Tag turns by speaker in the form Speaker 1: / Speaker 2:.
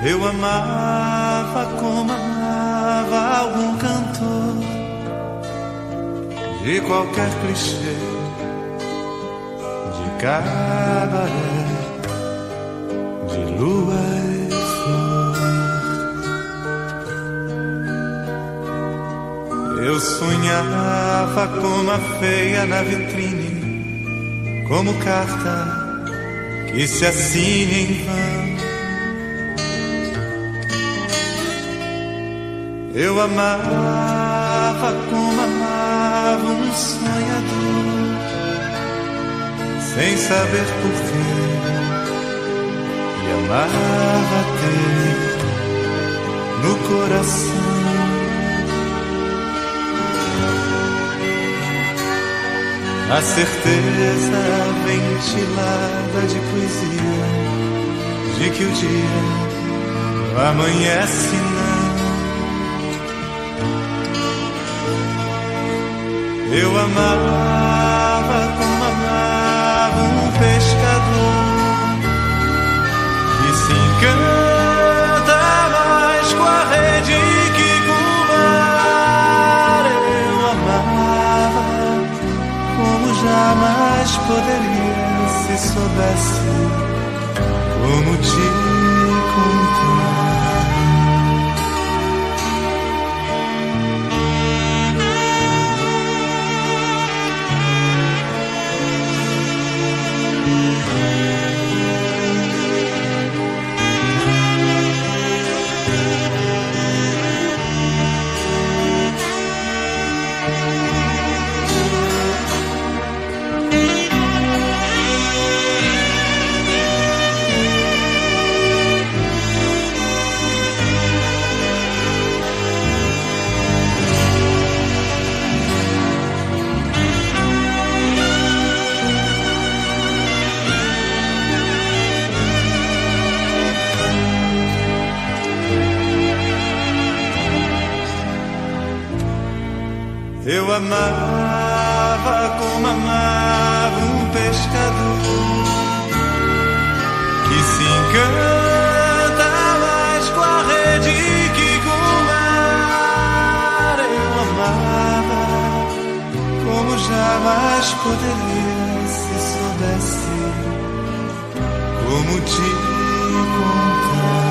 Speaker 1: Eu amava como amava algum cantor de qualquer clichê, de cabaré, de lua e flor. Eu sonhava como a feia na vitrine, como carta que se assina em vão. Eu amava como amava um sonhador, sem saber porquê, e amava ter no coração a certeza ventilada de poesia de que o dia amanhece não. Eu amava como amava um pescador que se encanta mais com a rede que com o mar. Eu amava como jamais poderia se soubesse como te contar. Eu amava como amava um pescador que se encanta mais com a rede que com o mar. Eu amava como jamais poderia se soubesse como te contar.